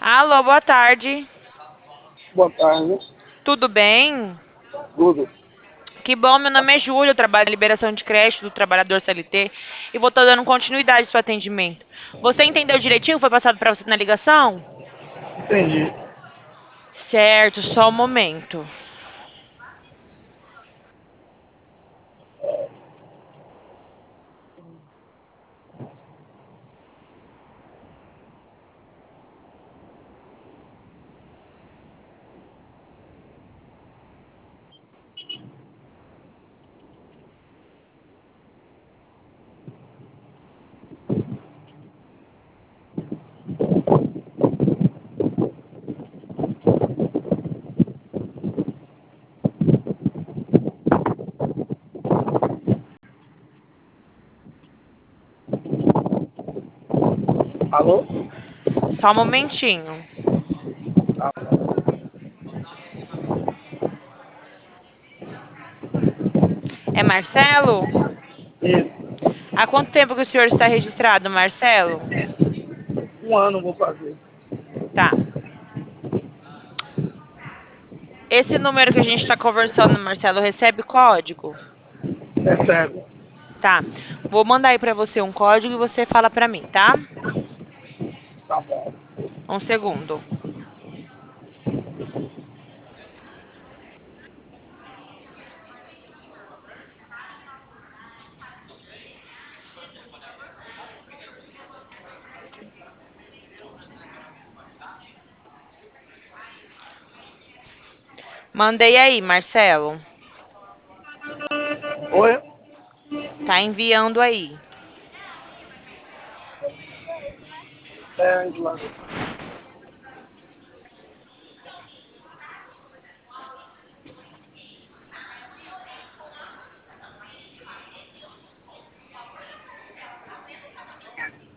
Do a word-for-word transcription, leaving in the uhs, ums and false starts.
Alô, boa tarde. Boa tarde. Tudo bem? Tudo. Que bom, meu nome é Júlia, eu trabalho em liberação de crédito do trabalhador C L T e vou estar dando continuidade ao seu atendimento. Você entendeu direitinho o que foi passado para você na ligação? Entendi. Certo, só um momento. Alô? Só um momentinho. É Marcelo? Isso. Há quanto tempo que o senhor está registrado, Marcelo? Um ano vou fazer. Tá. Esse número que a gente está conversando, Marcelo, recebe código? Recebe. Tá. Vou mandar aí para você um código e você fala para mim, tá? Tá bom. Um segundo. Mandei aí, Marcelo. Oi? Tá enviando aí. É, lá.